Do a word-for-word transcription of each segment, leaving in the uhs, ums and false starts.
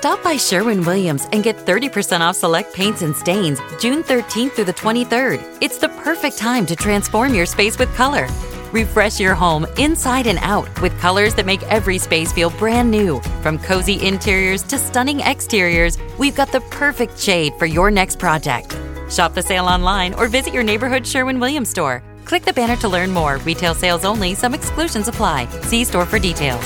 Stop by Sherwin-Williams and get thirty percent off select paints and stains June thirteenth through the twenty-third. It's the perfect time to transform your space with color. Refresh your home inside and out with colors that make every space feel brand new. From cozy interiors to stunning exteriors, we've got the perfect shade for your next project. Shop the sale online or visit your neighborhood Sherwin-Williams store. Click the banner to learn more. Retail sales only. Some exclusions apply. See store for details.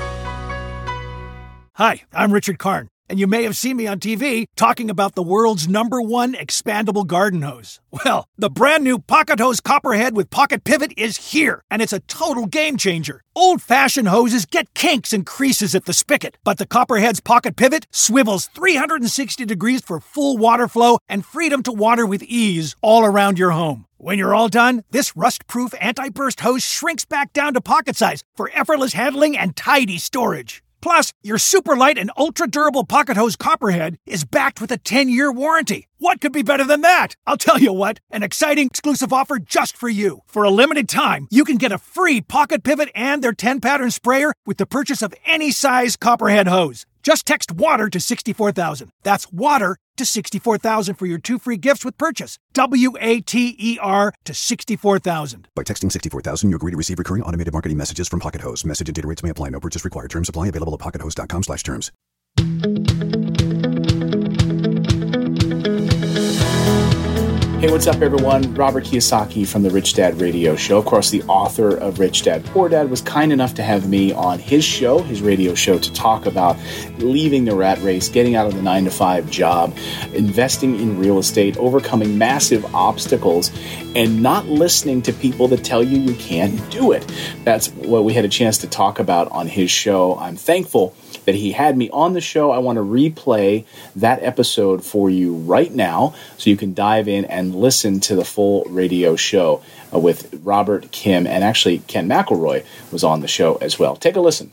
Hi, I'm Richard Karn, and you may have seen me on T V talking about the world's number one expandable garden hose. Well, the brand new Pocket Hose Copperhead with Pocket Pivot is here, and it's a total game changer. Old-fashioned hoses get kinks and creases at the spigot, but the Copperhead's Pocket Pivot swivels three hundred sixty degrees for full water flow and freedom to water with ease all around your home. When you're all done, this rust-proof anti-burst hose shrinks back down to pocket size for effortless handling and tidy storage. Plus, your super light and ultra-durable Pocket Hose Copperhead is backed with a ten-year warranty. What could be better than that? I'll tell you what, an exciting exclusive offer just for you. For a limited time, you can get a free Pocket Pivot and their ten-pattern sprayer with the purchase of any size Copperhead hose. Just text WATER to sixty-four thousand. That's WATER to sixty-four thousand for your two free gifts with purchase. W A T E R to sixty-four thousand. By texting sixty-four thousand, you agree to receive recurring automated marketing messages from Pocket Hose. Message and data rates may apply. No purchase required. Terms apply. Available at pockethose.com slash terms. Hey, what's up, everyone? Robert Kiyosaki from the Rich Dad Radio Show. Of course, the author of Rich Dad, Poor Dad, was kind enough to have me on his show, his radio show, to talk about leaving the rat race, getting out of the nine to five job, investing in real estate, overcoming massive obstacles, and not listening to people that tell you you can't do it. That's what we had a chance to talk about on his show. I'm thankful that he had me on the show. I want to replay that episode for you right now so you can dive in and listen to the full radio show uh, with Robert, Kim, and actually Ken McElroy was on the show as well. Take a listen.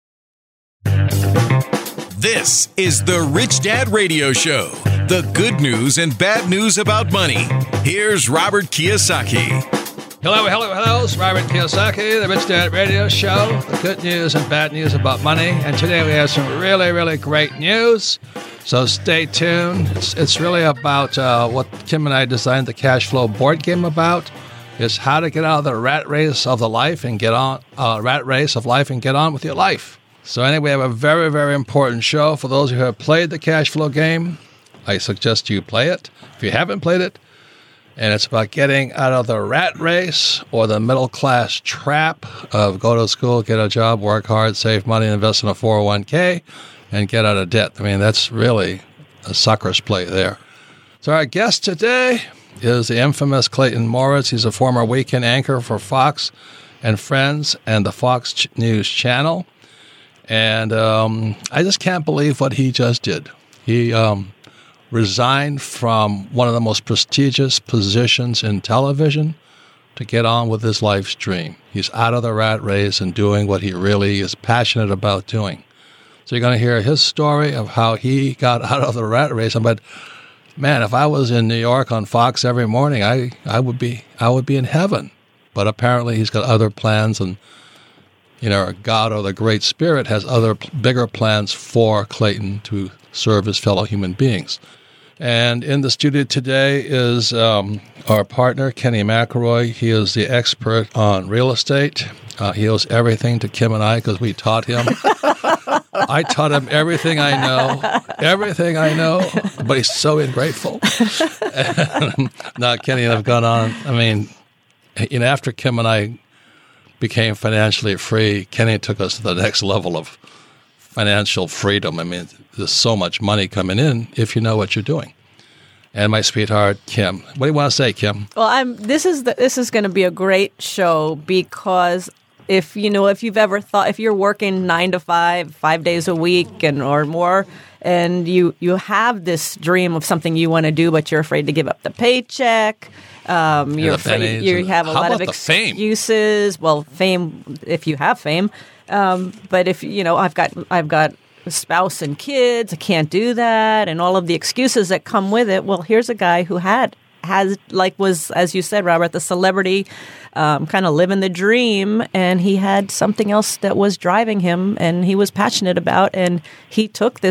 This is the Rich Dad Radio Show, the good news and bad news about money. Here's Robert Kiyosaki. Hello, hello, hello. It's Robert Kiyosaki, the Rich Dad Radio Show, the good news and bad news about money. And today we have some really, really great news. So stay tuned. It's, it's really about uh, what Kim and I designed the cash flow board game about. Is how to get out of the rat race of the life and get on uh, rat race of life and get on with your life. So anyway, we have a very, very important show for those who have played the cash flow game. I suggest you play it if you haven't played it. And it's about getting out of the rat race or the middle-class trap of go to school, get a job, work hard, save money, invest in a four oh one k, and get out of debt. I mean, that's really a sucker's play there. So our guest today is the infamous Clayton Moritz. He's a former weekend anchor for Fox and Friends and the Fox News Channel. And um, I just can't believe what he just did. He um, resigned from one of the most prestigious positions in television to get on with his life's dream. He's out of the rat race and doing what he really is passionate about doing. So you're going to hear his story of how he got out of the rat race. But man, if I was in New York on Fox every morning, I, I would be I would be in heaven. But apparently he's got other plans, and you know, God or the Great Spirit has other bigger plans for Clayton to serve his fellow human beings. And in the studio today is um, our partner, Kenny McElroy. He is the expert on real estate. Uh, he owes everything to Kim and I because we taught him. I taught him everything I know, everything I know, but he's so ungrateful. And, now, Kenny and I've gone on. I mean, you know, after Kim and I became financially free, Kenny took us to the next level of financial freedom. I mean, there's so much money coming in if you know what you're doing. And my sweetheart, Kim. What do you want to say, Kim? Well, I'm. This is the, this is going to be a great show because if you know if you've ever thought if you're working nine to five, five days a week and or more, and you you have this dream of something you want to do, but you're afraid to give up the paycheck. Um, you're afraid, you have a lot of excuses. Well, fame if you have fame. Um, but if, you know, I've got I've got a spouse and kids, I can't do that, and all of the excuses that come with it. Well, here's a guy who had, has, like was, as you said, Robert, the celebrity, um, kind of living the dream, and he had something else that was driving him, and he was passionate about, and he took this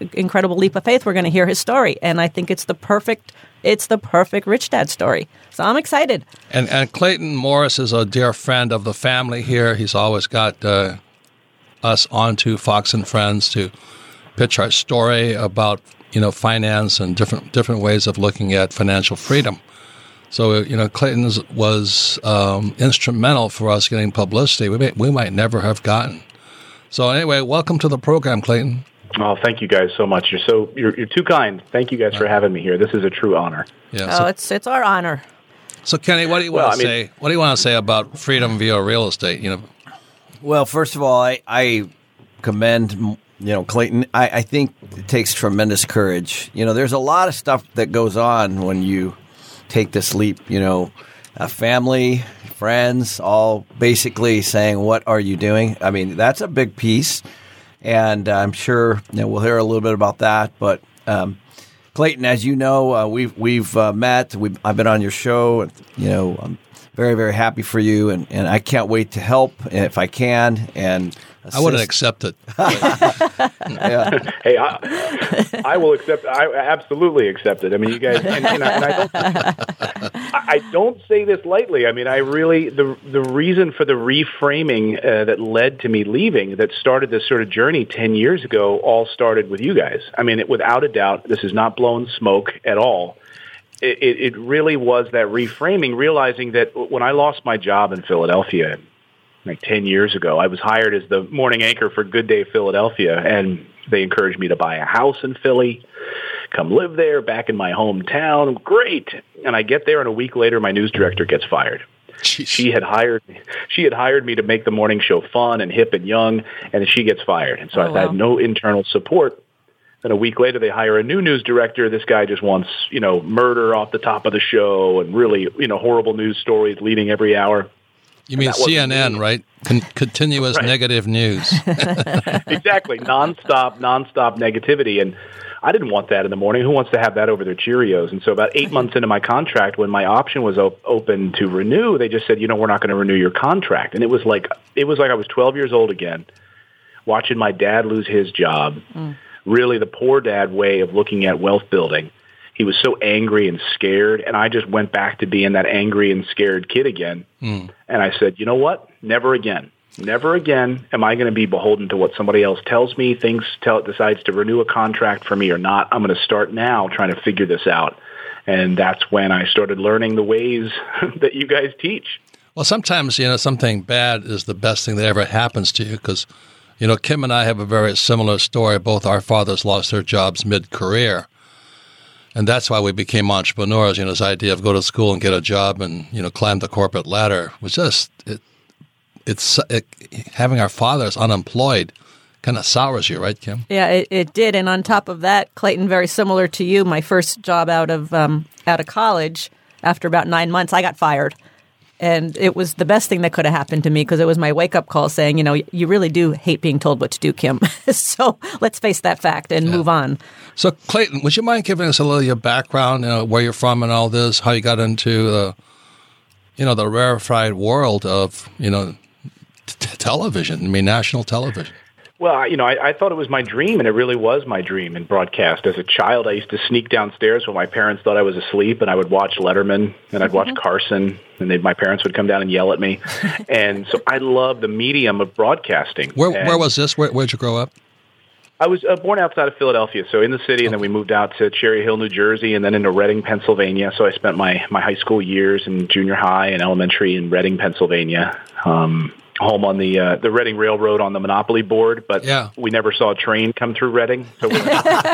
incredible leap of faith, we're going to hear his story. And I think it's the perfect, it's the perfect Rich Dad story. So I'm excited. And and Clayton Morris is a dear friend of the family here. He's always got uh, us onto Fox and Friends to pitch our story about, you know, finance and different different ways of looking at financial freedom. So, you know, Clayton was um, instrumental for us getting publicity we may, we might never have gotten. So anyway, welcome to the program, Clayton. Oh, thank you guys so much. You're so you're, you're too kind. Thank you guys for having me here. This is a true honor. Yeah. Oh, So, it's it's our honor. so Kenny, what do you want Well, to I mean- say? What do you want to say about freedom via real estate? You know, Well, first of all, I, I commend, you know, Clayton. I, I think it takes tremendous courage. You know, there's a lot of stuff that goes on when you take this leap, you know, a family, friends, all basically saying, what are you doing? I mean, that's a big piece. And I'm sure, you know, we'll hear a little bit about that. But um, Clayton, as you know, uh, we've we've uh, met. We've, I've been on your show. And, you know, I'm very, very happy for you. And, and I can't wait to help if I can. And I wouldn't assist. accept it. Yeah. Hey, I, I will accept. I absolutely accept it. I mean, you guys, and, and, I, and I don't. I don't say this lightly. I mean, I really the the reason for the reframing uh, that led to me leaving, that started this sort of journey ten years ago, all started with you guys. I mean, it, without a doubt, this is not blowing smoke at all. It, it, it really was that reframing, realizing that when I lost my job in Philadelphia, like ten years ago, I was hired as the morning anchor for Good Day Philadelphia, and they encouraged me to buy a house in Philly, come live there back in my hometown. Great. And I get there, and a week later, my news director gets fired. Jeez. She had hired she had hired me to make the morning show fun and hip and young, and she gets fired. And so Oh, I wow. had no internal support. Then a week later, they hire a new news director. This guy just wants, you know, murder off the top of the show and really, you know, horrible news stories leading every hour. You mean That wasn't C N N, me. right? Con- continuous Right. negative news. Exactly. Nonstop, nonstop negativity. And I didn't want that in the morning. Who wants to have that over their Cheerios? And so about eight months into my contract, when my option was op- open to renew, they just said, you know, we're not going to renew your contract. And it was like, it was like I was twelve years old again, watching my dad lose his job. Mm. Really the poor dad way of looking at wealth building. He was so angry and scared, and I just went back to being that angry and scared kid again. Mm. And I said, you know what? Never again. Never again am I going to be beholden to what somebody else tells me, thinks, tell, decides to renew a contract for me or not. I'm going to start now trying to figure this out. And that's when I started learning the ways that you guys teach. Well, sometimes, you know, something bad is the best thing that ever happens to you because, you know, Kim and I have a very similar story. Both our fathers lost their jobs mid-career. And that's why we became entrepreneurs. You know, this idea of go to school and get a job and, you know, climb the corporate ladder was just, it, it's it, having our fathers unemployed kind of sours you, right, Kim? Yeah, it, it did. And on top of that, Clayton, very similar to you, my first job out of um, out of college, after about nine months, I got fired. And it was the best thing that could have happened to me because it was my wake-up call saying, you know, you really do hate being told what to do, Kim. So let's face that fact and yeah. move on. So, Clayton, would you mind giving us a little of your background, you know, where you're from and all this, how you got into the, you know, the rarefied world of, you know, t- television, I mean, national television? Well, you know, I, I thought it was my dream, and it really was my dream in broadcast. As a child, I used to sneak downstairs when my parents thought I was asleep, and I would watch Letterman, and I'd watch mm-hmm. Carson, and they, my parents would come down and yell at me. And so I loved the medium of broadcasting. Where, and where was this? Where, where'd you grow up? I was uh, born outside of Philadelphia, so in the city, and then we moved out to Cherry Hill, New Jersey, and then into Reading, Pennsylvania. So I spent my, my high school years in junior high and elementary in Reading, Pennsylvania. Um home on the uh, the Reading Railroad on the Monopoly board, but yeah. we never saw a train come through Reading. So we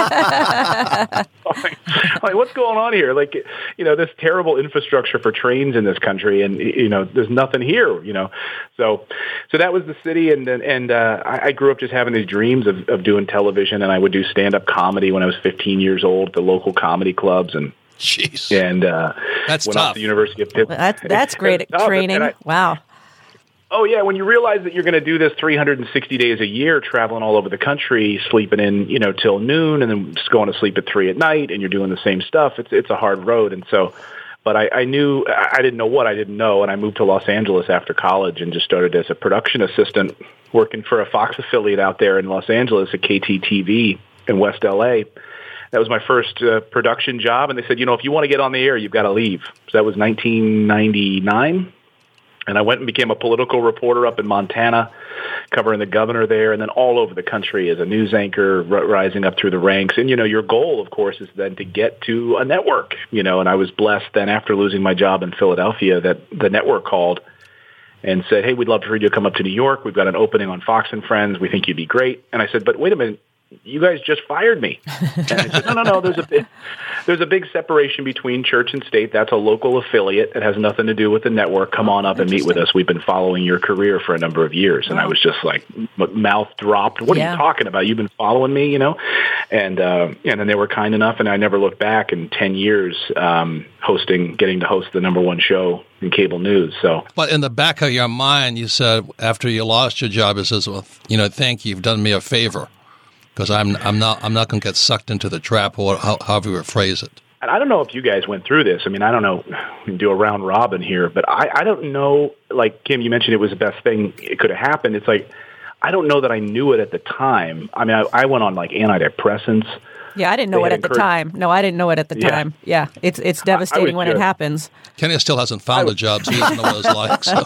like, what's going on here? Like, you know, this terrible infrastructure for trains in this country, and you know, there's nothing here. You know, so so that was the city, and and uh, I, I grew up just having these dreams of, of doing television, and I would do stand up comedy when I was fifteen years old at the local comedy clubs, and. Jeez. And uh, that's went tough. off to the University of Pittsburgh. That's that's great at training. I, wow. Oh, yeah, when you realize that you're going to do this three hundred sixty days a year, traveling all over the country, sleeping in, you know, till noon, and then just going to sleep at three at night, and you're doing the same stuff, it's it's a hard road. And so, but I, I knew, I didn't know what I didn't know, and I moved to Los Angeles after college and just started as a production assistant working for a Fox affiliate out there in Los Angeles at K T T V. in West L A. That was my first uh, production job, and they said, you know, if you want to get on the air, you've got to leave. So that was nineteen ninety-nine, and I went and became a political reporter up in Montana, covering the governor there, and then all over the country as a news anchor, r- rising up through the ranks. And, you know, your goal, of course, is then to get to a network, you know, and I was blessed then after losing my job in Philadelphia that the network called and said, hey, we'd love for you to come up to New York. We've got an opening on Fox and Friends. We think you'd be great. And I said, but wait a minute. You guys just fired me. And I said, no, no, no, there's a big, there's a big separation between church and state. That's a local affiliate. It has nothing to do with the network. Come on up and meet with us. We've been following your career for a number of years. And I was just like, mouth dropped. What Yeah. are you talking about? You've been following me, you know? And, uh, and then they were kind enough, and I never looked back in ten years um, hosting, getting to host the number one show in cable news. So, But in the back of your mind, you said after you lost your job, it says, well, you know, thank you, you've done me a favor. Because I'm I'm not I'm not going to get sucked into the trap, or how, however you phrase it. and I don't know if you guys went through this. I mean, I don't know. We can do a round robin here, but I, I don't know. Like Kim, you mentioned it was the best thing it could have happened. It's like I don't know that I knew it at the time. I mean, I, I went on like antidepressants. Yeah, I didn't know They it had at the encouraged- time. No, I didn't know it at the Yeah. time. Yeah, it's it's devastating when it just- happens. Kenny still hasn't found a job, so he doesn't know what it's like. So.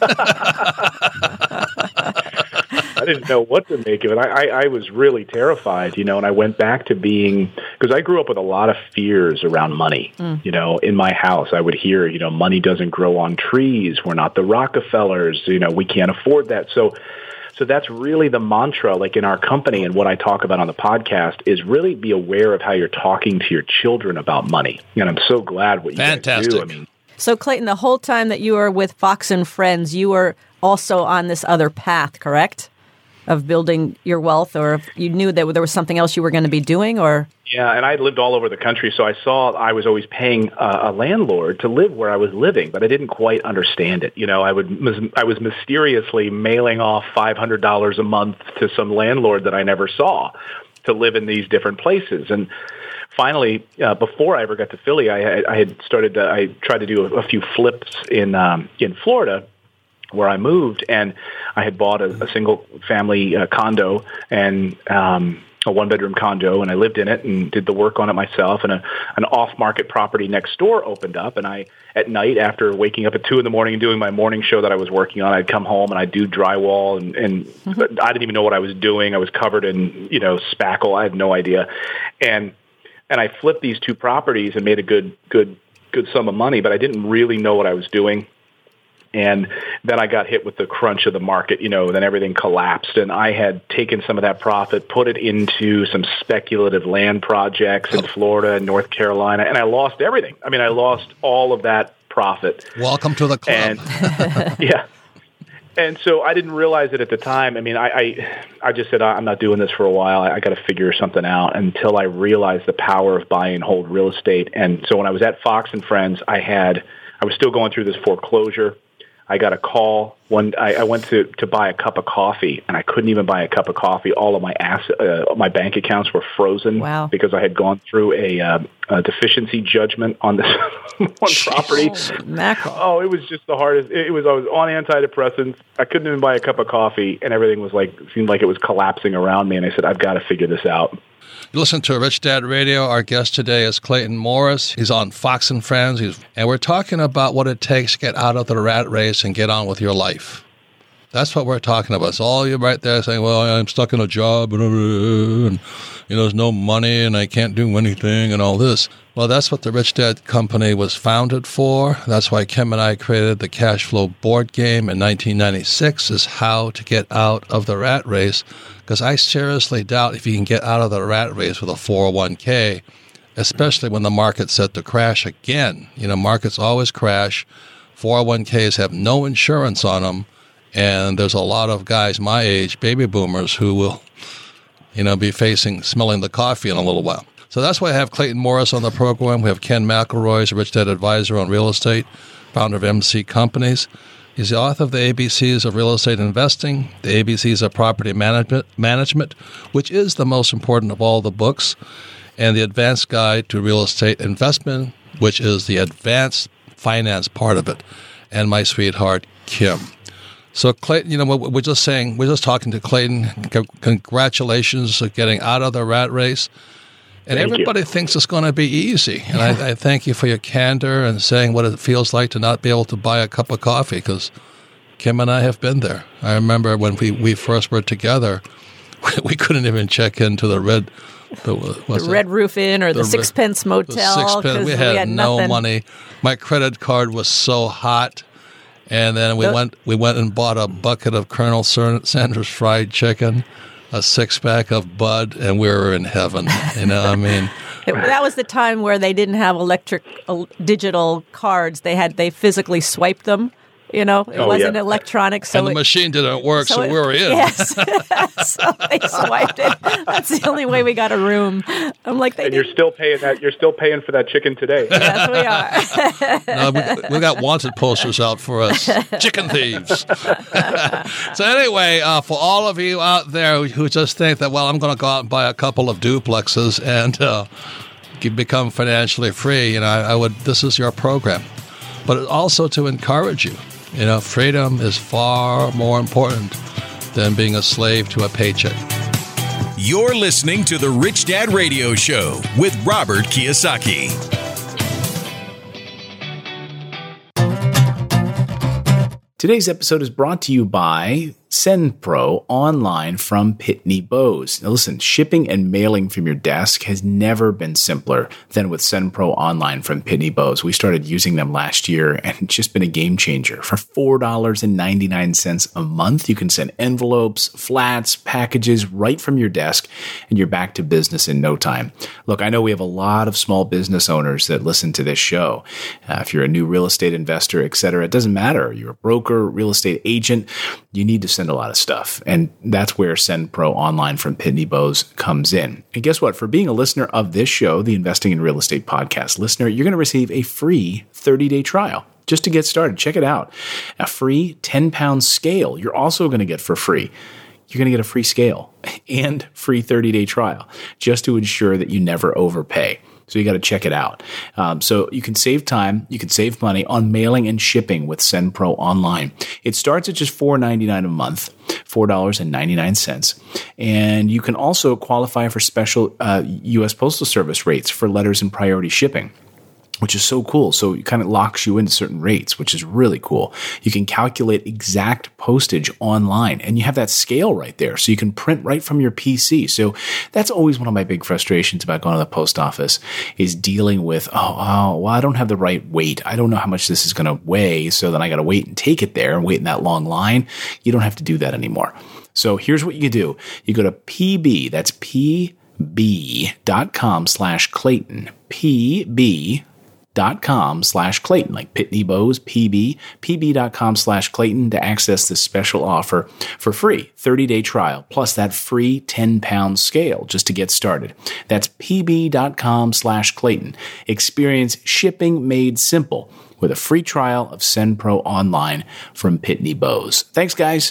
I didn't know what to make of it. I, I, I was really terrified, you know, and I went back to being, because I grew up with a lot of fears around money. Mm. You know, in my house, I would hear, you know, money doesn't grow on trees. We're not the Rockefellers. You know, we can't afford that. So, so that's really the mantra, like in our company, and what I talk about on the podcast is really be aware of how you're talking to your children about money. And I'm so glad what you guys Fantastic. do. I mean, So, Clayton, the whole time that you were with Fox and Friends, you were also on this other path, correct? Of building your wealth, or if you knew that there was something else you were going to be doing, or? Yeah, and I lived all over the country, so I saw I was always paying uh, a landlord to live where I was living, but I didn't quite understand it. You know, I would I was mysteriously mailing off five hundred dollars a month to some landlord that I never saw to live in these different places. And finally, uh, before I ever got to Philly, I, had- I had started to, I tried to do a, a few flips in um, in Florida, where I moved, and I had bought a, a single-family uh, condo and um, a one-bedroom condo, and I lived in it and did the work on it myself. And a, an off-market property next door opened up, and I, at night, after waking up at two in the morning and doing my morning show that I was working on, I'd come home and I'd do drywall, and, and mm-hmm. I didn't even know what I was doing. I was covered in, you know, spackle. I had no idea, and and I flipped these two properties and made a good, good, good sum of money, but I didn't really know what I was doing. And then I got hit with the crunch of the market, you know, then everything collapsed. And I had taken some of that profit, put it into some speculative land projects in Florida and North Carolina, and I lost everything. I mean, I lost all of that profit. Welcome to the club. And, yeah. And so I didn't realize it at the time. I mean, I I, I just said, I'm not doing this for a while. I, I got to figure something out until I realized the power of buy and hold real estate. And so when I was at Fox and Friends, I had, I was still going through this foreclosure. I got a call. One, I, I went to, to buy a cup of coffee, and I couldn't even buy a cup of coffee. All of my asset, uh, my bank accounts were frozen Wow. because I had gone through a, uh, a deficiency judgment on this one property. Oh, mackerel. Oh, it was just the hardest. It was I was on antidepressants. I couldn't even buy a cup of coffee, and everything was like seemed like it was collapsing around me. And I said, I've got to figure this out. You listen to Rich Dad Radio. Our guest today is Clayton Morris. He's on Fox and Friends. He's, and we're talking about what it takes to get out of the rat race and get on with your life. That's what we're talking about. It's all you right there saying, well, I'm stuck in a job and, and you know, there's no money and I can't do anything and all this. Well, that's what the Rich Dad Company was founded for. That's why Kim and I created the Cash Flow board game in nineteen ninety-six, is how to get out of the rat race. Because I seriously doubt if you can get out of the rat race with a four oh one k, especially when the market's set to crash again. You know, markets always crash. four oh one k's have no insurance on them. And there's a lot of guys my age, baby boomers, who will, you know, be facing smelling the coffee in a little while. So that's why I have Clayton Morris on the program. We have Ken McElroy, who's a Rich Dad advisor on real estate, founder of M C Companies. He's the author of the A B Cs of Real Estate Investing, the A B Cs of Property Management, management which is the most important of all the books, and the Advanced Guide to Real Estate Investment, which is the advanced finance part of it, and my sweetheart, Kim. So, Clayton, you know, we're just saying, we're just talking to Clayton. C- congratulations on getting out of the rat race. And Thank everybody you. thinks it's going to be easy. And I, I thank you for your candor and saying what it feels like to not be able to buy a cup of coffee, because Kim and I have been there. I remember when we, we first were together, we couldn't even check into the Red the, the Red Roof Inn or the, the Sixpence Motel. The Sixpence. We had, we had no nothing. money. My credit card was so hot. And then we the, went we went and bought a bucket of Colonel Sanders fried chicken, a six-pack of Bud, and we were in heaven. You know, I mean... It, that was the time where they didn't have electric uh, digital cards. They had they physically swiped them. You know, it oh, wasn't yeah. electronic. So and the it, machine didn't work, so, so it, we were in. Yes. So they swiped it. That's the only way we got a room. I'm like, they and didn't. you're still paying that. You're still paying for that chicken today. Yes, we are. No, we, we got wanted posters out for us. Chicken thieves. So anyway, uh, for all of you out there who just think that, well, I'm going to go out and buy a couple of duplexes and uh, become financially free, you know, I, I would. This is your program, but also to encourage you. You know, freedom is far more important than being a slave to a paycheck. You're listening to the Rich Dad Radio Show with Robert Kiyosaki. Today's episode is brought to you by SendPro Online from Pitney Bowes. Now listen, shipping and mailing from your desk has never been simpler than with SendPro Online from Pitney Bowes. We started using them last year, and it's just been a game changer. For four dollars and ninety-nine cents a month, you can send envelopes, flats, packages right from your desk, and you're back to business in no time. Look, I know we have a lot of small business owners that listen to this show. Uh, if you're a new real estate investor, et cetera, it doesn't matter. You're a broker, real estate agent, you need to send a lot of stuff. And that's where SendPro Online from Pitney Bowes comes in. And guess what? For being a listener of this show, the Investing in Real Estate podcast listener, you're going to receive a free thirty-day trial just to get started. Check it out. A free ten-pound scale you're also going to get for free. You're going to get a free scale and free thirty-day trial just to ensure that you never overpay. So you got to check it out. Um, so you can save time, you can save money on mailing and shipping with SendPro Online. It starts at just four dollars and ninety-nine cents a month, four dollars and ninety-nine cents. And you can also qualify for special uh, U S Postal Service rates for letters and priority shipping, which is so cool. So it kind of locks you into certain rates, which is really cool. You can calculate exact postage online, and you have that scale right there. So you can print right from your P C. So that's always one of my big frustrations about going to the post office is dealing with, oh, oh well, I don't have the right weight. I don't know how much this is going to weigh. So then I got to wait and take it there and wait in that long line. You don't have to do that anymore. So here's what you can do. You go to P B, that's P B dot com slash Clayton, P B dot com slash Clayton, like Pitney Bowes, P B, pb.com slash Clayton to access this special offer for free, thirty-day trial, plus that free ten-pound scale just to get started. That's pb.com slash Clayton. Experience shipping made simple with a free trial of SendPro Online from Pitney Bowes. Thanks, guys.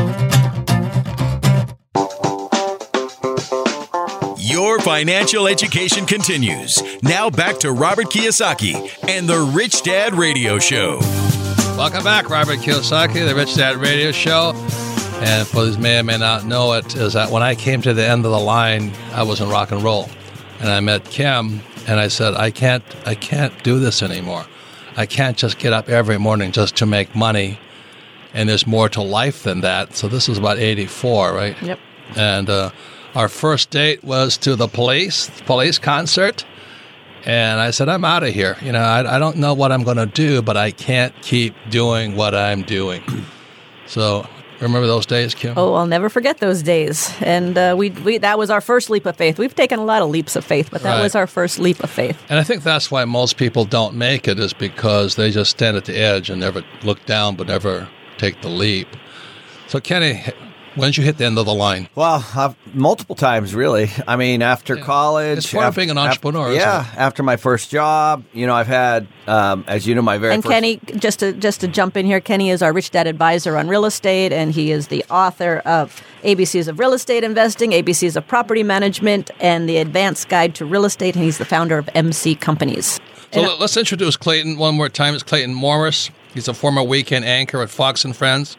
Your financial education continues. Now back to Robert Kiyosaki and the Rich Dad Radio Show. Welcome back, Robert Kiyosaki, the Rich Dad Radio Show. And for those may or may not know it, is that when I came to the end of the line, I was in rock and roll. And I met Kim, and I said, I can't, I can't do this anymore. I can't just get up every morning just to make money. And there's more to life than that. So this was about eighty-four, right? Yep. And uh, our first date was to the police, police concert. And I said, I'm out of here. You know, I, I don't know what I'm going to do, but I can't keep doing what I'm doing. So remember those days, Kim? Oh, I'll never forget those days. And uh, we, we that was our first leap of faith. We've taken a lot of leaps of faith, but that Right. was our first leap of faith. And I think that's why most people don't make it, is because they just stand at the edge and never look down but never take the leap. So, Kenny, when did you hit the end of the line? Well, I've, multiple times, really. I mean, after Yeah. college. It's part of being an entrepreneur, After, isn't yeah, it? after my first job. You know, I've had, um, as you know, my very And first... Kenny, just to just to jump in here, Kenny is our Rich Dad advisor on real estate, and he is the author of A B Cs of Real Estate Investing, A B Cs of Property Management, and the Advanced Guide to Real Estate, and he's the founder of M C Companies. So And- let- let's introduce Clayton one more time. It's Clayton Morris. He's a former weekend anchor at Fox and Friends.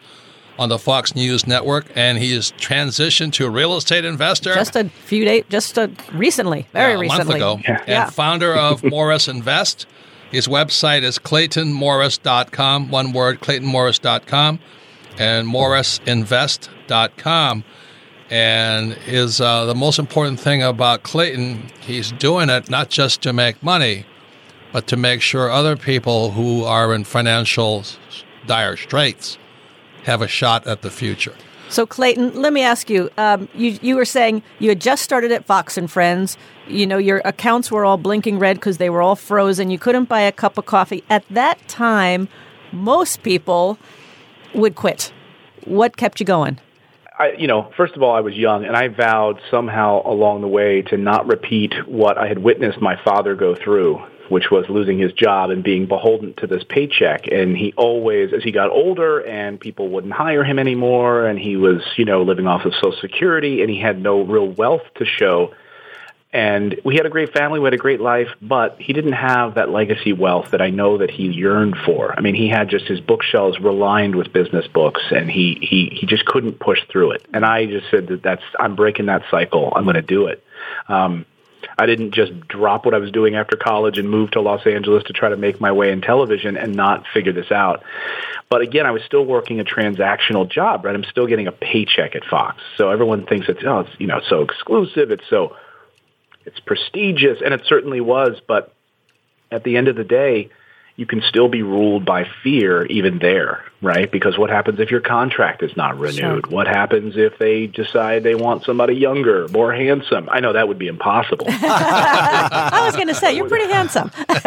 on the Fox News network, and he is transitioned to a real estate investor. Just a few days, just a, recently, very yeah, a recently. month ago. Yeah. And founder of Morris Invest. His website is clayton morris dot com, one word, clayton morris dot com, and morris invest dot com. And is uh, the most important thing about Clayton, he's doing it not just to make money, but to make sure other people who are in financial dire straits have a shot at the future. So, Clayton, let me ask you, um, you, you were saying you had just started at Fox and Friends. You know, your accounts were all blinking red because they were all frozen. You couldn't buy a cup of coffee. At that time, most people would quit. What kept you going? I, you know, first of all, I was young, and I vowed somehow along the way to not repeat what I had witnessed my father go through, which was losing his job and being beholden to this paycheck. And he always, as he got older and people wouldn't hire him anymore, and he was, you know, living off of Social Security, and he had no real wealth to show. And we had a great family, we had a great life, but he didn't have that legacy wealth that I know that he yearned for. I mean, he had just his bookshelves were lined with business books, and he, he, he just couldn't push through it. And I just said that that's, I'm breaking that cycle. I'm going to do it. Um, I didn't just drop what I was doing after college and move to Los Angeles to try to make my way in television and not figure this out. But again, I was still working a transactional job, right? I'm still getting a paycheck at Fox. So everyone thinks it's, oh, it's, you know, so exclusive. It's so, it's prestigious, and it certainly was. But at the end of the day, you can still be ruled by fear even there, right? Because what happens if your contract is not renewed? Sure. What happens if they decide they want somebody younger, more handsome? I know that would be impossible. I was going to say, you're pretty handsome.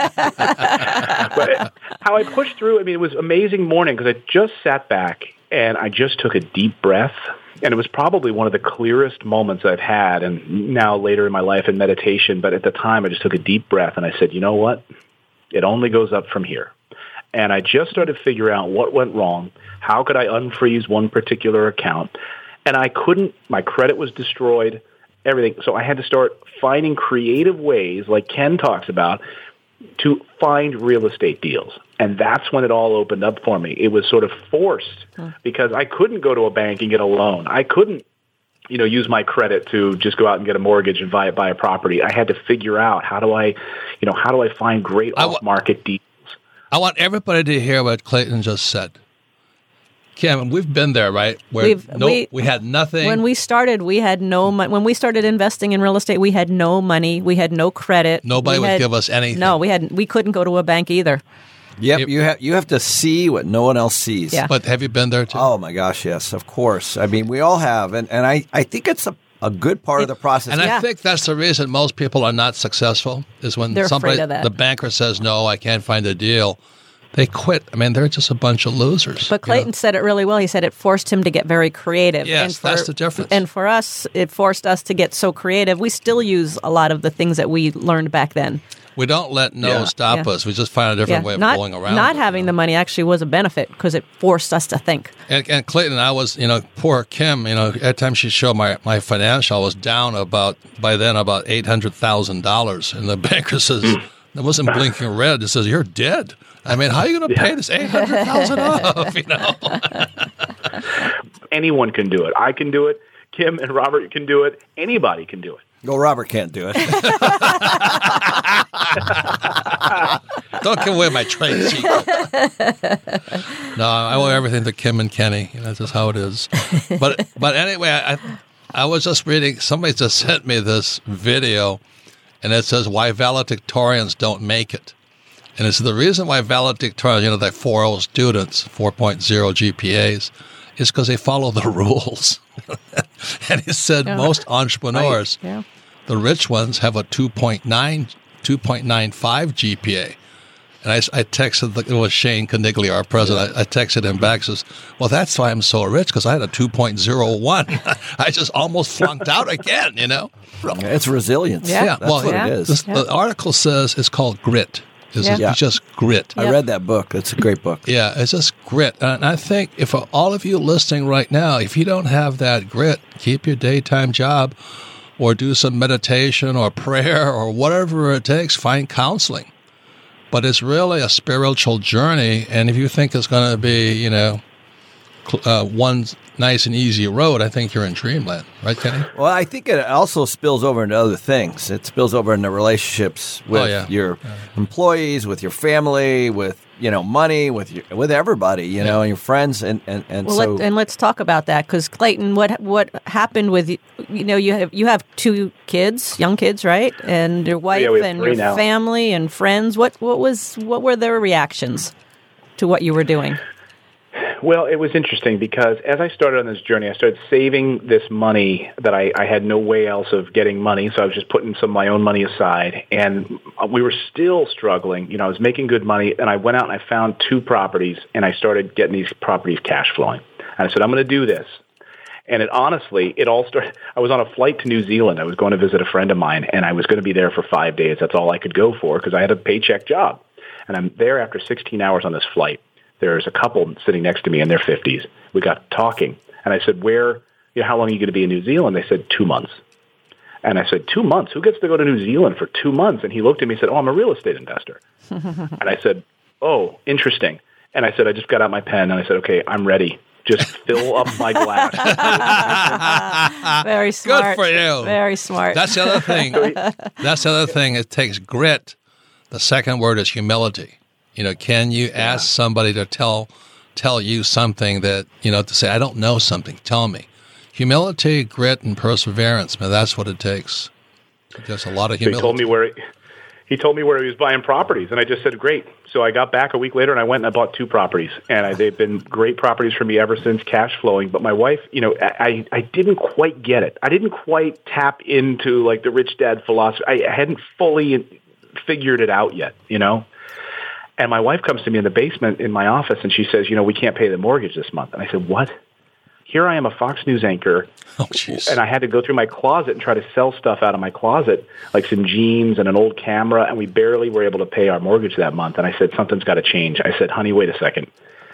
But how I pushed through, I mean, it was an amazing morning because I just sat back and I just took a deep breath. And it was probably one of the clearest moments I've had, and now later in my life in meditation. But at the time, I just took a deep breath and I said, you know what? It only goes up from here. And I just started figuring out what went wrong. How could I unfreeze one particular account? And I couldn't. My credit was destroyed, everything. So I had to start finding creative ways, like Ken talks about, to find real estate deals. And that's when it all opened up for me. It was sort of forced because I couldn't go to a bank and get a loan. I couldn't, you know, use my credit to just go out and get a mortgage and buy, buy a property. I had to figure out how do I, you know, how do I find great off-market deals? I want everybody to hear what Clayton just said. Kim, we've been there, right? Where We've, no, we, we had nothing. When we started, we had no money. When we started investing in real estate, we had no money. We had no credit. Nobody we would had, give us anything. No, we had. We couldn't go to a bank either. Yep, It- you have you have to see what no one else sees. Yeah. But have you been there too? Oh my gosh, yes, of course. I mean, we all have, and and I, I think it's a, a good part of the process. And I Yeah. think that's the reason most people are not successful is when They're somebody, afraid of that. the banker says, no, I can't find a deal. They quit. I mean, they're just a bunch of losers. But Clayton you know? said it really well. He said it forced him to get very creative. Yes, and for, that's the difference. And for us, it forced us to get so creative. We still use a lot of the things that we learned back then. We don't let no Yeah. stop Yeah. us. We just find a different Yeah, way of not, going around Not it, having you know? the money actually was a benefit because it forced us to think. And, and Clayton, I was, you know, poor Kim, you know, every time she showed my, my financial, I was down about, by then, about eight hundred thousand dollars. And the banker says, it wasn't blinking red. It says, you're dead. I mean, how are you going to pay this eight hundred thousand dollars off, you know? Anyone can do it. I can do it. Kim and Robert can do it. Anybody can do it. Well, Robert can't do it. Don't give away my trade secret. No, I owe everything to Kim and Kenny. That's just how it is. But but anyway, I I was just reading. Somebody just sent me this video, and it says why valedictorians don't make it. And it's the reason why valedictorians, you know, they're four point oh students, four point oh G P As, is because they follow the rules. And he said Yeah. most entrepreneurs, Yeah. the rich ones, have a two point nine, two point nine five G P A. And I, I texted, the, it was Shane Conigli, our president. I, I texted him back, says, well, that's why I'm so rich, because I had a two point oh one. I just almost flunked out again, you know? It's resilience. Yeah. That's well, what yeah. it is. This, The article says it's called grit. It's, Yeah. it's just grit. I read that book. It's a great book. Yeah, it's just grit. And I think if all of you listening right now, if you don't have that grit, keep your daytime job or do some meditation or prayer or whatever it takes, find counseling. But it's really a spiritual journey. And if you think it's going to be, you know, uh, one nice and easy road, I think you're in dreamland, right, Kenny? Well, I think it also spills over into other things. It spills over into relationships with Oh, yeah. your Yeah. employees, with your family, with you know money, with your, with everybody, you know, Yeah. and your friends, and and and Well, so. let, and let's talk about that because Clayton, what what happened with you? You know, you have you have two kids, young kids, right? And your wife yeah, we have and three your now. family and friends. What what was what were their reactions to what you were doing? Well, it was interesting because as I started on this journey, I started saving this money that I, I had no way else of getting money, so I was just putting some of my own money aside, and we were still struggling. You know, I was making good money, and I went out and I found two properties, and I started getting these properties cash flowing. And I said, I'm going to do this. And it honestly, it all started, I was on a flight to New Zealand. I was going to visit a friend of mine, and I was going to be there for five days. That's all I could go for because I had a paycheck job. And I'm there after sixteen hours on this flight. There's a couple sitting next to me in their fifties. We got talking, and I said, "Where? You know, how long are you going to be in New Zealand?" They said, two months. And I said, two months? Who gets to go to New Zealand for two months? And he looked at me and said, "Oh, I'm a real estate investor." And I said, "Oh, interesting." And I said, I just got out my pen, and I said, "Okay, I'm ready. Just fill up my glass." Very smart. Good for you. Very smart. That's the other thing. That's the other thing. It takes grit. The second word is humility. You know, can you ask somebody to tell tell you something that, you know, to say, I don't know something, tell me. Humility, grit, and perseverance, man, that's what it takes. Just a lot of So he humility. told me where he, he told me where he was buying properties, and I just said, "Great." So I got back a week later, and I went and I bought two properties, and I, they've been great properties for me ever since, cash flowing. But my wife, you know, I, I didn't quite get it. I didn't quite tap into like the rich dad philosophy. I hadn't fully figured it out yet, you know. And my wife comes to me in the basement in my office, and she says, "You know, we can't pay the mortgage this month." And I said, "What?" Here I am, a Fox News anchor, Oh, jeez. and I had to go through my closet and try to sell stuff out of my closet, like some jeans and an old camera, and we barely were able to pay our mortgage that month. And I said, something's got to change. I said, "Honey, wait a second."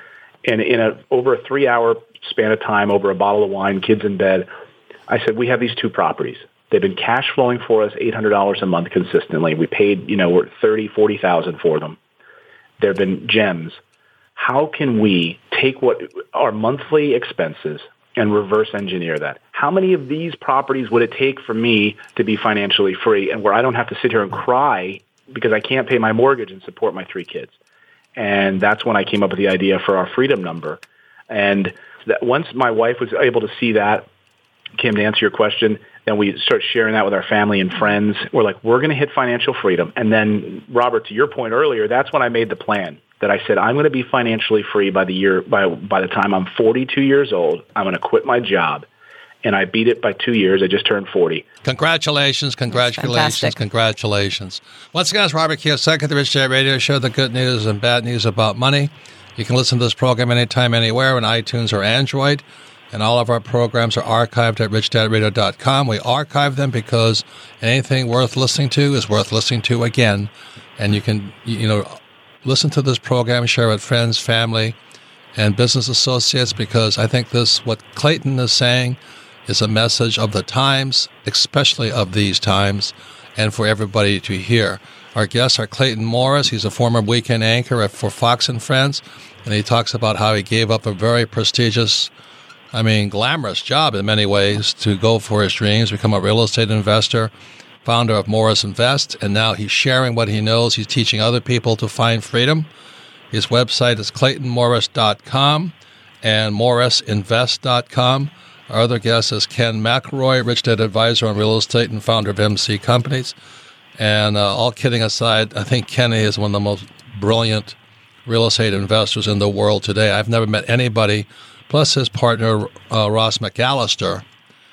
And in a over a three-hour span of time, over a bottle of wine, kids in bed, I said, "We have these two properties. They've been cash flowing for us eight hundred dollars a month consistently. We paid, you know, we're thirty, forty thousand for them. They've been gems. How can we take what our monthly expenses and reverse engineer that? How many of these properties would it take for me to be financially free and where I don't have to sit here and cry because I can't pay my mortgage and support my three kids?" And that's when I came up with the idea for our freedom number. And that once my wife was able to see that, Kim, to answer your question, then we start sharing that with our family and friends. We're like, we're going to hit financial freedom. And then, Robert, to your point earlier, that's when I made the plan that I said, I'm going to be financially free by the year, by, by the time I'm forty-two years old. I'm going to quit my job. And I beat it by two years. I just turned forty. Congratulations, congratulations, fantastic. congratulations. Once again, it's Robert Kiyosaki, the Rich Dad Radio Show, the good news and bad news about money. You can listen to this program anytime, anywhere on iTunes or Android. And all of our programs are archived at rich dad radio dot com. We archive them because anything worth listening to is worth listening to again. And you can, you know, listen to this program, share it with friends, family, and business associates, because I think this, what Clayton is saying, is a message of the times, especially of these times, and for everybody to hear. Our guests are Clayton Morris. He's a former weekend anchor for Fox and Friends, and he talks about how he gave up a very prestigious, I mean, glamorous job in many ways to go for his dreams, become a real estate investor, founder of Morris Invest, and now he's sharing what he knows. He's teaching other people to find freedom. His website is clayton morris dot com and morris invest dot com. Our other guest is Ken McElroy, Rich Dad advisor on real estate and founder of M C Companies. And uh, all kidding aside, I think Kenny is one of the most brilliant real estate investors in the world today. I've never met anybody, plus his partner, uh, Ross McAllister,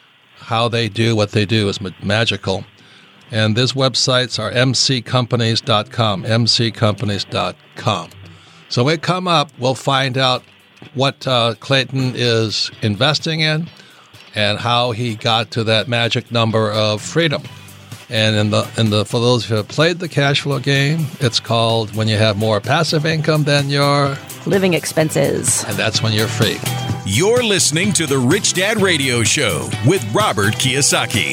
how they do what they do is ma- magical. And these websites are m c companies dot com, m c companies dot com. So when we come up, we'll find out what uh, Clayton is investing in and how he got to that magic number of freedom. And in the in the for those who have played the cash flow game, it's called when you have more passive income than your Living expenses. and that's when you're free. You're listening to the Rich Dad Radio Show with Robert Kiyosaki.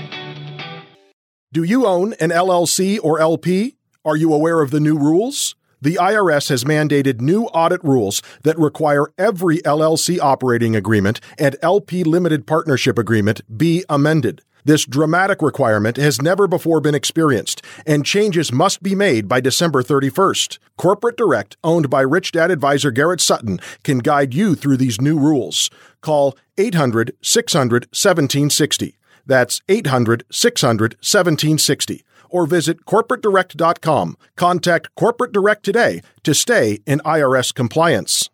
Do you own an L L C or L P? Are you aware of the new rules? The I R S has mandated new audit rules that require every L L C operating agreement and L P limited partnership agreement be amended. This dramatic requirement has never before been experienced, and changes must be made by December thirty-first. Corporate Direct, owned by Rich Dad advisor Garrett Sutton, can guide you through these new rules. Call eight hundred, six hundred, seventeen sixty. That's eight hundred, six hundred, seventeen sixty. Or visit corporate direct dot com. Contact Corporate Direct today to stay in I R S compliance.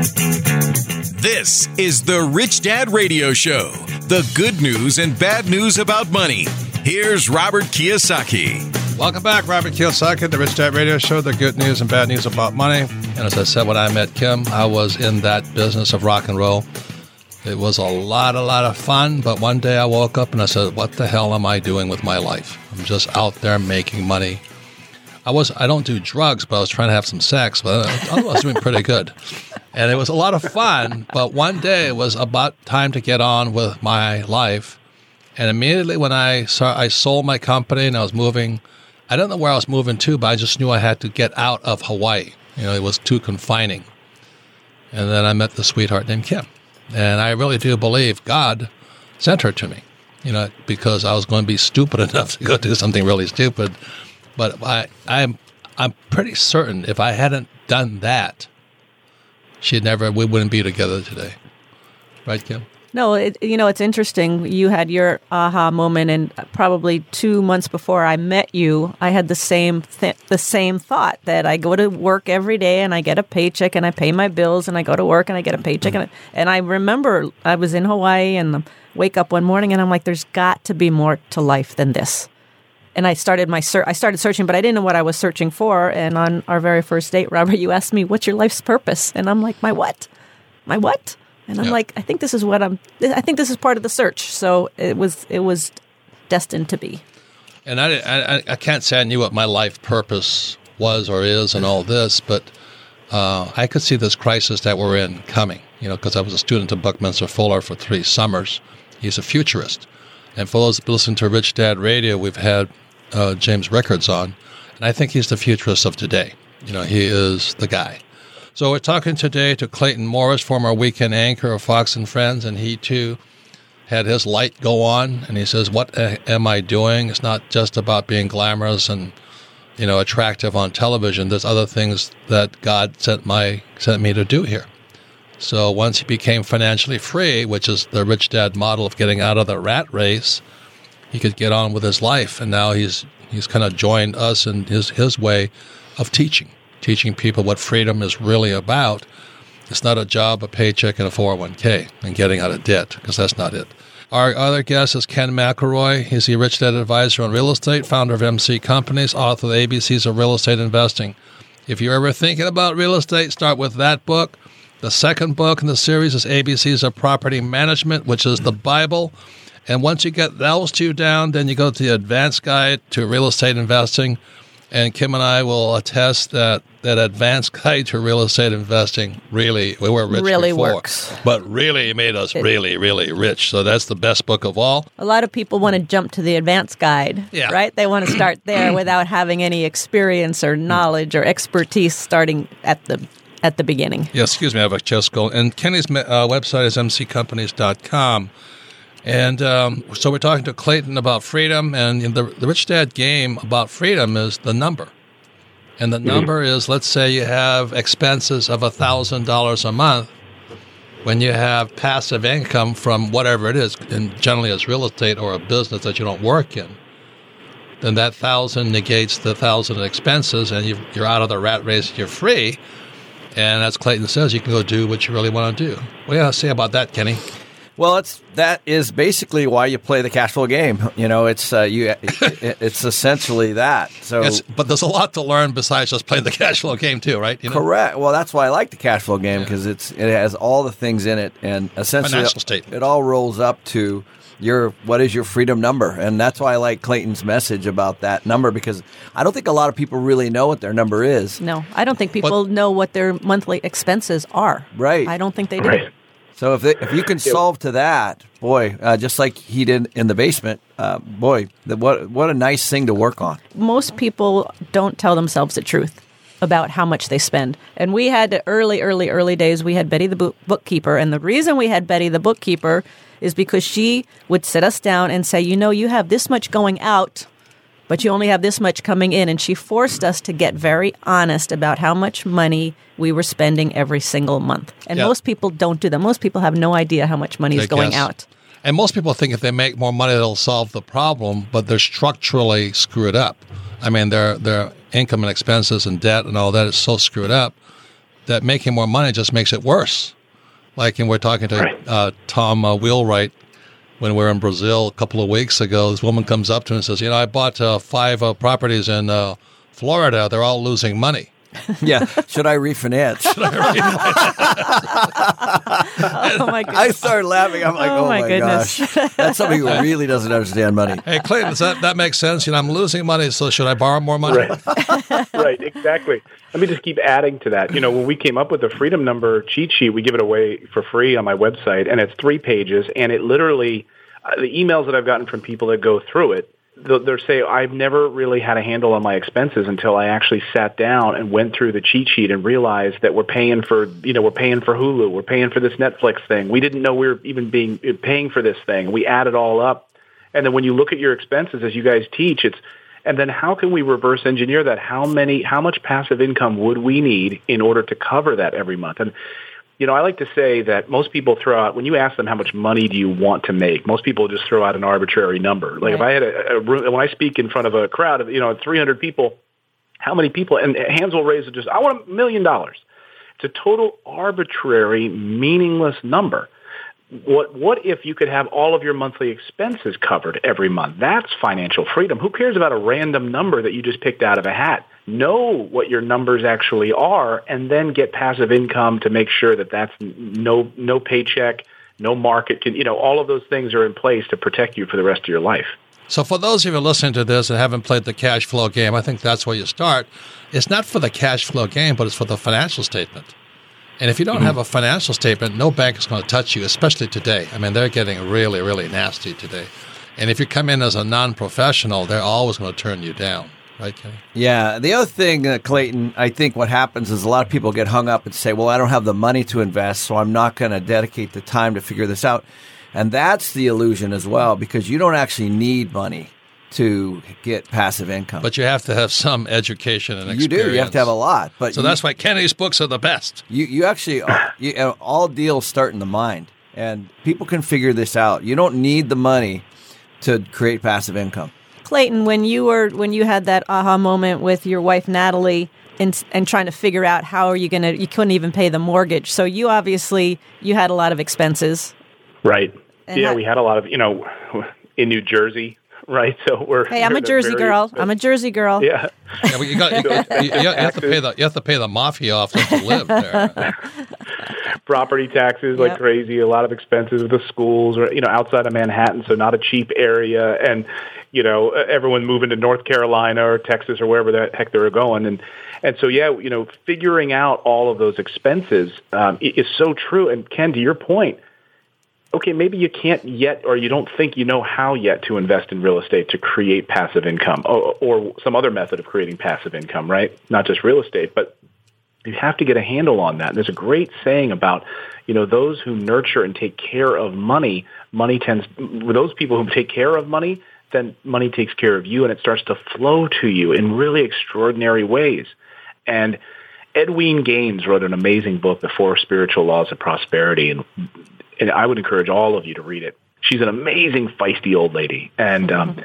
This is the Rich Dad Radio Show, the good news and bad news about money. Here's Robert Kiyosaki. Welcome back, Robert Kiyosaki, the Rich Dad Radio Show, the good news and bad news about money. And as I said, when I met Kim, I was in that business of rock and roll. It was a lot, a lot of fun, but one day I woke up and I said, what the hell am I doing with my life? I'm just out there making money. I was I don't do drugs, but I was trying to have some sex, but I was doing pretty good. And it was a lot of fun, but one day it was about time to get on with my life. And immediately when I saw, I sold my company and I was moving, I don't know where I was moving to, but I just knew I had to get out of Hawaii. You know, it was too confining. And then I met the sweetheart named Kim. And I really do believe God sent her to me, you know, because I was going to be stupid enough to go do something really stupid. But I, I'm, I'm pretty certain if I hadn't done that, she'd never, we wouldn't be together today. Right, Kim? No, it, you know, it's interesting. You had your aha moment, and probably two months before I met you, I had the same th- the same thought that I go to work every day and I get a paycheck and I pay my bills and I go to work and I get a paycheck. And I, and I remember I was in Hawaii and I wake up one morning and I'm like, there's got to be more to life than this. And I started my ser- I started searching, but I didn't know what I was searching for. And on our very first date, Robert, you asked me, what's your life's purpose? And I'm like, my what? My what? And I'm yeah. like, I think this is what I'm. I think this is part of the search. So it was, it was destined to be. And I, I, I can't say I knew what my life purpose was or is and all this, but uh, I could see this crisis that we're in coming. You know, because I was a student of Buckminster Fuller for three summers. He's a futurist, and for those that listen to Rich Dad Radio, we've had uh, James Rickards on, and I think he's the futurist of today. You know, he is the guy. So we're talking today to Clayton Morris, former weekend anchor of Fox and Friends, and he too had his light go on, and he says, what am I doing? It's not just about being glamorous and, you know, attractive on television. There's other things that God sent my sent me to do here. So once he became financially free, which is the Rich Dad model of getting out of the rat race, he could get on with his life, and now he's he's kind of joined us in his, his way of teaching. Teaching people what freedom is really about. It's not a job, a paycheck, and a four oh one k and getting out of debt, because that's not it. Our other guest is Ken McElroy. He's the Rich Dad advisor on real estate, founder of M C Companies, author of the A B Cs of Real Estate Investing. If you're ever thinking about real estate, start with that book. The second book in the series is A B Cs of Property Management, which is the Bible. And once you get those two down, then you go to the Advanced Guide to Real Estate Investing. And Kim and I will attest that that Advanced Guide to Real Estate Investing really, we were rich really before, works. but really made us really, really rich. So that's the best book of all. A lot of people want to jump to the Advanced Guide, yeah. right? They want to start there without having any experience or knowledge or expertise starting at the at the beginning. Yeah, excuse me, I have a chest cold. And Kenny's uh, website is m c companies dot com. And um, so we're talking to Clayton about freedom, and the, the Rich Dad game about freedom is the number. And the number is, let's say you have expenses of one thousand dollars a month. When you have passive income from whatever it is, and generally it's real estate or a business that you don't work in, then that one thousand dollars negates the one thousand dollars in expenses, and you've, you're out of the rat race, you're free. And as Clayton says, you can go do what you really want to do. What do you have to say about that, Kenny? Well, it's that is basically why you play the cash flow game. You know, it's uh, you. It, it's essentially that. So, it's, but there's a lot to learn besides just playing the cash flow game, too, right? You know? Correct. Well, that's why I like the cash flow game, because yeah. it's it has all the things in it, and essentially financial statement. It all rolls up to your what is your freedom number, and that's why I like Clayton's message about that number, because I don't think a lot of people really know what their number is. No, I don't think people but, know what their monthly expenses are. Right. I don't think they do. Right. So if they, if you can solve to that, boy, uh, just like he did in the basement, uh, boy, the, what what a nice thing to work on. Most people don't tell themselves the truth. about how much they spend. And we had to, early, early, early days, we had Betty the book- bookkeeper. And the reason we had Betty the bookkeeper is because she would sit us down and say, you know, you have this much going out, but you only have this much coming in. And she forced us to get very honest about how much money we were spending every single month. And Yep. most people don't do that. Most people have no idea how much money is They going guess. out. And most people think if they make more money, they'll solve the problem, but they're structurally screwed up. I mean, their their income and expenses and debt and all that is so screwed up that making more money just makes it worse. Like, and we're talking to uh, Tom uh, Wheelwright when we were in Brazil a couple of weeks ago. This woman comes up to him and says, you know, I bought uh, five uh, properties in uh, Florida. They're all losing money. Yeah. Should I refinance? Oh, my goodness. I started laughing. I'm like, Oh, oh, my my, goodness. gosh. That's somebody who really doesn't understand money. Hey, Clayton, does that, that makes sense? You know, I'm losing money, so should I borrow more money? Right. Right, exactly. Let me just keep adding to that. You know, when we came up with the Freedom Number cheat sheet, we give it away for free on my website, and it's three pages, and it literally, uh, the emails that I've gotten from people that go through it, they'll, they'll say, I've never really had a handle on my expenses until I actually sat down and went through the cheat sheet and realized that we're paying for, you know, we're paying for Hulu, we're paying for this Netflix thing. We didn't know we were even being paying for this thing. We add it all up. And then when you look at your expenses, as you guys teach, it's, and then how can we reverse engineer that? How many, how much passive income would we need in order to cover that every month? And, you know, I like to say that most people throw out, when you ask them how much money do you want to make, most people just throw out an arbitrary number. Like right. if I had a, a room, when I speak in front of a crowd of, you know, three hundred people, how many people, and hands will raise, just, I want a million dollars. It's a total arbitrary, meaningless number. What what if you could have all of your monthly expenses covered every month? That's financial freedom. Who cares about a random number that you just picked out of a hat? Know what your numbers actually are, and then get passive income to make sure that that's no no paycheck, no market. Can, you know, all of those things are in place to protect you for the rest of your life. So for those of you listening to this and haven't played the cash flow game, I think that's where you start. It's not for the cash flow game, but it's for the financial statement. And if you don't mm-hmm. have a financial statement, no bank is going to touch you, especially today. I mean, they're getting really, really nasty today. And if you come in as a non-professional, they're always going to turn you down. Right, Kenny? Yeah. The other thing, uh, Clayton, I think what happens is a lot of people get hung up and say, well, I don't have the money to invest, so I'm not going to dedicate the time to figure this out. And that's the illusion as well, because you don't actually need money to get passive income. But you have to have some education and experience. You do. You have to have a lot. But so you, that's why Kenny's books are the best. You you actually, you, all deals start in the mind, and people can figure this out. You don't need the money to create passive income. Clayton, when you were when you had that aha moment with your wife Natalie and and trying to figure out how are you going to, you couldn't even pay the mortgage. So you obviously, you had a lot of expenses. Right. And yeah, how, we had a lot of, you know, in New Jersey. Right, so we're. Hey, I'm we're a Jersey girl. Expensive. I'm a Jersey girl. Yeah, yeah, but you got you, you, you have to pay the you have to pay the mafia off to live there. Property taxes like yep. crazy. A lot of expenses with the schools, or you know, outside of Manhattan, so not a cheap area, and you know, everyone moving to North Carolina or Texas or wherever the heck they were going, and and so yeah, you know, figuring out all of those expenses um, is so true. And Ken, to your point. Okay, maybe you can't yet, or you don't think you know how yet to invest in real estate to create passive income, or, or some other method of creating passive income, right? Not just real estate, but you have to get a handle on that. And there's a great saying about, you know, those who nurture and take care of money, money tends, those people who take care of money, then money takes care of you, and it starts to flow to you in really extraordinary ways. And Edwene Gaines wrote an amazing book, The Four Spiritual Laws of Prosperity, and And I would encourage all of you to read it. She's an amazing, feisty old lady. And um,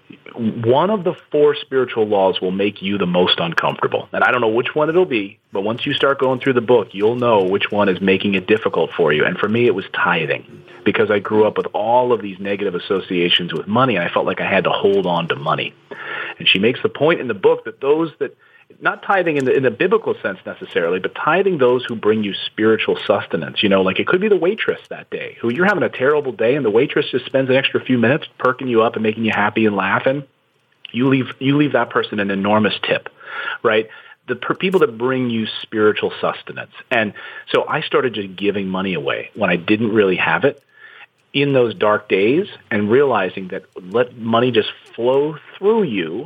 one of the four spiritual laws will make you the most uncomfortable. And I don't know which one it'll be, but once you start going through the book, you'll know which one is making it difficult for you. And for me, it was tithing, because I grew up with all of these negative associations with money, and I felt like I had to hold on to money. And she makes the point in the book that those that not tithing in the in the biblical sense necessarily, but tithing those who bring you spiritual sustenance. You know, like it could be the waitress that day, who you're having a terrible day, and the waitress just spends an extra few minutes perking you up and making you happy and laughing. You leave you leave that person an enormous tip, right? The per- people that bring you spiritual sustenance. And so I started just giving money away when I didn't really have it in those dark days, and realizing that let money just flow through you.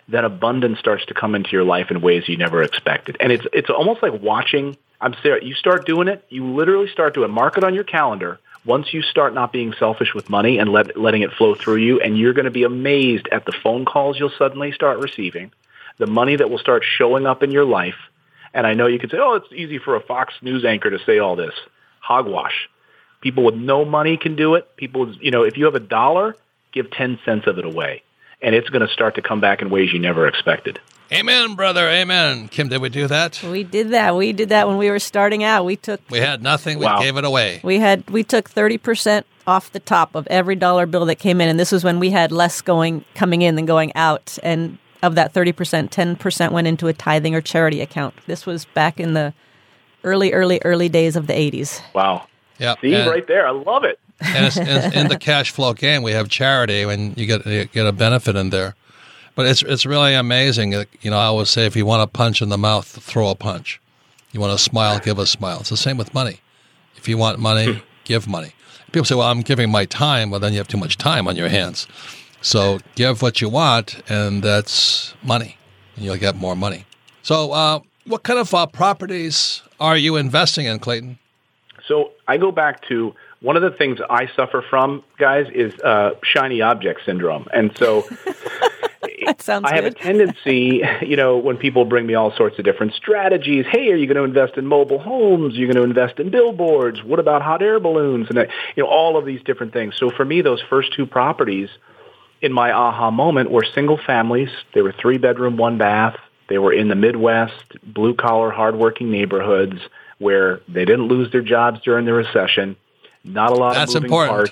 then abundance starts to come into your life in ways you never expected. And it's it's almost like watching. I'm serious. You start doing it. You literally start doing it. Mark it on your calendar. Once you start not being selfish with money and let, letting it flow through you, and you're going to be amazed at the phone calls you'll suddenly start receiving, the money that will start showing up in your life. And I know you could say, oh, it's easy for a Fox News anchor to say all this. Hogwash. People with no money can do it. People, you know, if you have a dollar, give ten cents of it away. And it's going to start to come back in ways you never expected. Amen, brother. Amen. Kim, did we do that? We did that. We did that when we were starting out. We took. We had nothing. We Wow. gave it away. We had. We took thirty percent off the top of every dollar bill that came in, and this was when we had less going coming in than going out. And of that thirty percent, ten percent went into a tithing or charity account. This was back in the early, early, early days of the eighties. Wow. Yeah. See, and, right there. I love it. and it's, in, in the cash flow game, we have charity, and you get you get a benefit in there. But it's it's really amazing. You know, I always say, if you want a punch in the mouth, throw a punch. You want a smile, give a smile. It's the same with money. If you want money, give money. People say, well, I'm giving my time. Well, then you have too much time on your hands. So give what you want, and that's money, and you'll get more money. So uh, what kind of uh, properties are you investing in, Clayton? So I go back to one of the things I suffer from, guys, is uh, shiny object syndrome. And so That sounds I have good. a tendency, you know, when people bring me all sorts of different strategies, hey, are you going to invest in mobile homes? Are you going to invest in billboards? What about hot air balloons? And, you know, all of these different things. So for me, those first two properties in my aha moment were single families. They were three bedroom, one bath. They were in the Midwest, blue collar, hardworking neighborhoods where they didn't lose their jobs during the recession. Not a lot That's of moving important. parts.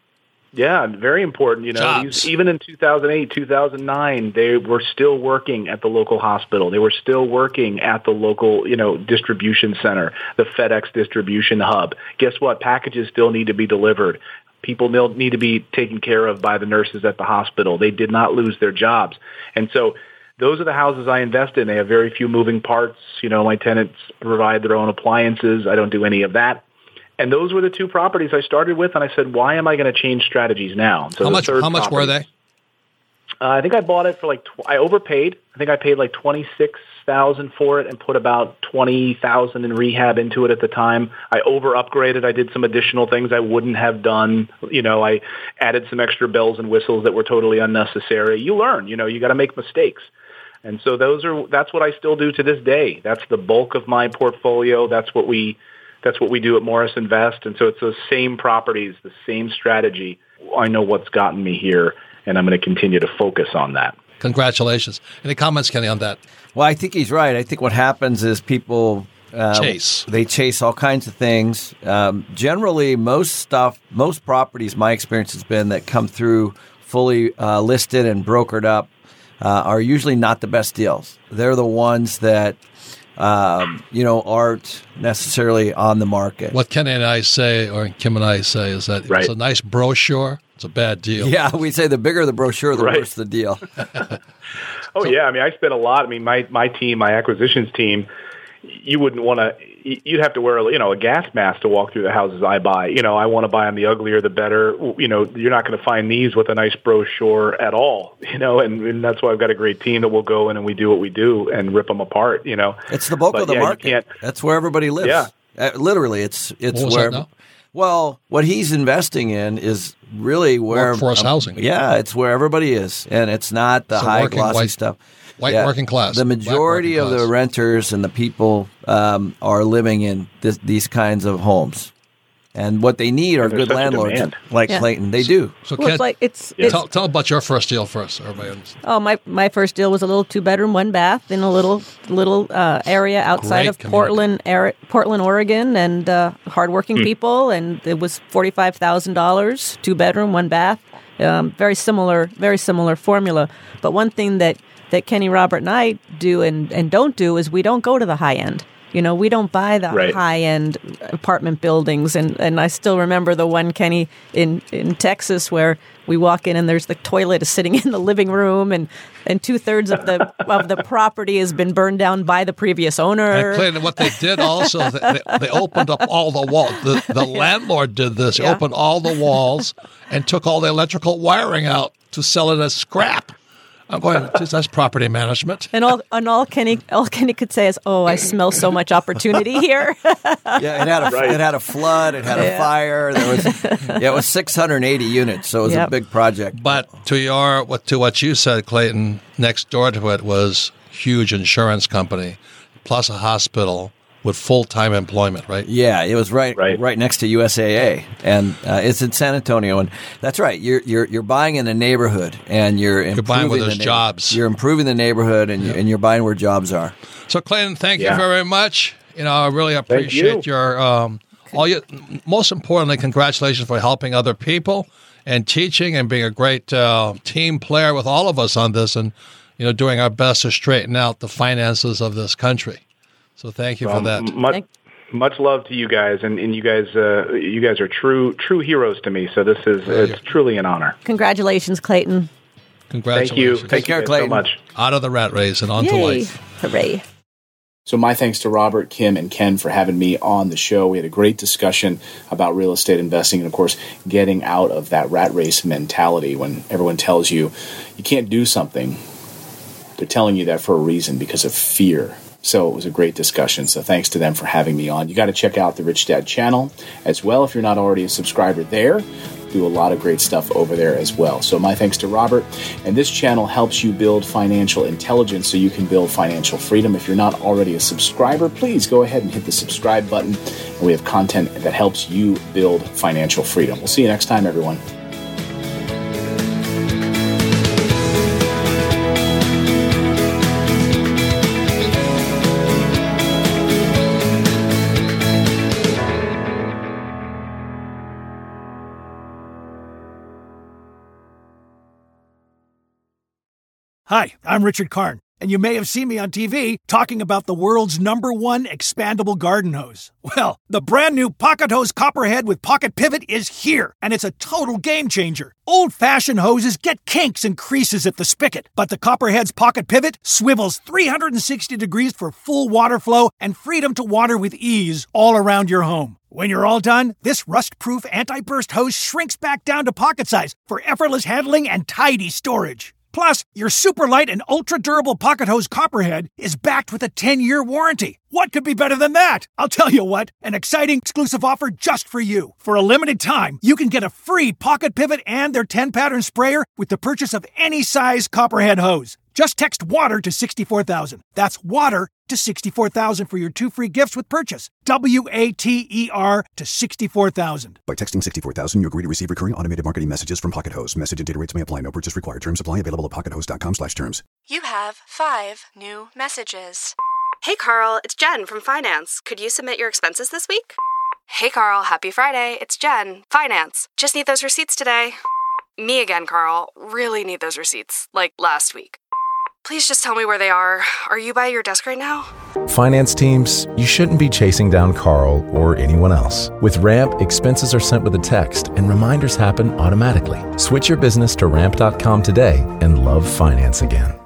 Yeah, very important. You know, Jobs. these, even in two thousand eight, two thousand nine, they were still working at the local hospital. They were still working at the local, you know, distribution center, the FedEx distribution hub. Guess what? Packages still need to be delivered. People need to be taken care of by the nurses at the hospital. They did not lose their jobs. And so those are the houses I invest in. They have very few moving parts. You know, my tenants provide their own appliances. I don't do any of that. And those were the two properties I started with, and I said, why am I going to change strategies now? So how the much? third How much were property- they? Uh, I think I bought it for like, tw- I overpaid. I think I paid like twenty-six thousand dollars for it and put about twenty thousand dollars in rehab into it at the time. I over-upgraded. I did some additional things I wouldn't have done. You know, I added some extra bells and whistles that were totally unnecessary. You learn, you know, you got to make mistakes. And so those are, that's what I still do to this day. That's the bulk of my portfolio. That's what we, that's what we do at Morris Invest. And so it's those same properties, the same strategy. I know what's gotten me here, and I'm going to continue to focus on that. Congratulations. Any comments, Kenny, on that? Well, I think he's right. I think what happens is people uh, Chase. They chase all kinds of things. Um, generally, most stuff, most properties, my experience has been that come through fully uh, listed and brokered up uh, are usually not the best deals. They're the ones that um, you know aren't necessarily on the market. What Kenny and I say, or Kim and I say, is that Right. it's a nice brochure. It's a bad deal. Yeah, we say the bigger the brochure, the Right. worse the deal. Oh, yeah. I mean, I spent a lot. I mean, my, my team, my acquisitions team, you wouldn't want to, you'd have to wear, a, you know, a gas mask to walk through the houses I buy. You know, I want to buy them the uglier, the better. You know, you're not going to find these with a nice brochure at all, you know, and, and that's why I've got a great team that will go in and we do what we do and rip them apart, you know. It's the bulk But, of the yeah, you market. can't- That's where everybody lives. Yeah. Uh, literally, it's it's What was where. that now? Well, what he's investing in is really where Workforce um, housing. Yeah, it's where everybody is, and it's not the So high working glossy white- stuff. white Yeah. working class, The black majority working of the class. renters and the people um, are living in this, these kinds of homes, and what they need are And there's good such a landlords demand. like Yeah. Clayton. They do. So, Well, Ken, it's like it's, Yeah. it's tell, tell about your first deal first. Everybody understands. oh my my first deal was a little two bedroom, one bath in a little little uh, area outside Great of community. Portland, Ari- Portland, Oregon, and uh, hardworking people, and it was forty five thousand dollars, two bedroom, one bath. Um, very similar, very similar formula. But one thing that that Kenny, Robert, and I do and and don't do is we don't go to the high end. You know, we don't buy the Right. high-end apartment buildings. And, and I still remember the one, Kenny, in, in Texas where we walk in and there's the toilet is sitting in the living room and, and two-thirds of the of the property has been burned down by the previous owner. And Clayton, what they did also, they, they opened up all the walls. The, the landlord did this. He Yeah. opened all the walls and took all the electrical wiring out to sell it as scrap. I'm going, geez, that's property management. And all and all Kenny all Kenny could say is, "Oh, I smell so much opportunity here." Yeah, it had a Right. it had a flood, it had Yeah. a fire. There was yeah, it was six hundred eighty units, so it was Yep. a big project. But to your what to what you said, Clayton, next door to it was huge insurance company, plus a hospital with full time employment, right? Yeah, it was right, right, Right. next to U S A A, and uh, it's in San Antonio. And that's right. You're you're you're buying in a neighborhood, and you're You're improving buying where the there's neigh- jobs. You're improving the neighborhood, and you and you're buying where jobs are. So, Clayton, thank Yeah. you very much. You know, I really appreciate you. your um, all you. Most importantly, congratulations for helping other people and teaching and being a great uh, team player with all of us on this, and you know, doing our best to straighten out the finances of this country. So, thank you Well, for that. m- Much, Thank- much love to you guys, and, and you guys, uh, you guys are true, true heroes to me. So this is it's truly an honor. Congratulations, Clayton. Congratulations. Thank you. Take Thank care, you guys Clayton. so much. Out of the rat race and on to Yay. life. Hooray. So my thanks to Robert, Kim, and Ken for having me on the show. We had a great discussion about real estate investing and, of course, getting out of that rat race mentality when everyone tells you you can't do something. They're telling you that for a reason, because of fear. So it was a great discussion. So thanks to them for having me on. You got to check out the Rich Dad channel as well if you're not already a subscriber there. Do a lot of great stuff over there as well. So my thanks to Robert. And this channel helps you build financial intelligence so you can build financial freedom. If you're not already a subscriber, please go ahead and hit the subscribe button. And we have content that helps you build financial freedom. We'll see you next time, everyone. Hi, I'm Richard Karn, and you may have seen me on T V talking about the world's number one expandable garden hose. Well, the brand new Pocket Hose Copperhead with Pocket Pivot is here, and it's a total game changer. Old-fashioned hoses get kinks and creases at the spigot, but the Copperhead's Pocket Pivot swivels three hundred sixty degrees for full water flow and freedom to water with ease all around your home. When you're all done, this rust-proof anti-burst hose shrinks back down to pocket size for effortless handling and tidy storage. Plus, your super light and ultra-durable Pocket Hose Copperhead is backed with a ten-year warranty. What could be better than that? I'll tell you what, an exciting exclusive offer just for you. For a limited time, you can get a free Pocket Pivot and their ten-pattern sprayer with the purchase of any size Copperhead hose. Just text WATER to sixty-four thousand. That's WATER to sixty-four thousand for your two free gifts with purchase. W A T E R to sixty-four thousand. By texting sixty-four thousand, you agree to receive recurring automated marketing messages from Pocket Hose. Message and data rates may apply. No purchase required. Terms apply. Available at pockethose.com slash terms. You have five new messages. Hey, Carl, it's Jen from Finance. Could you submit your expenses this week? Hey, Carl, happy Friday. It's Jen, Finance. Just need those receipts today. Me again, Carl. Really need those receipts, like last week. Please just tell me where they are. Are you by your desk right now? Finance teams, you shouldn't be chasing down Carl or anyone else. With Ramp, expenses are sent with a text and reminders happen automatically. Switch your business to ramp dot com today and love finance again.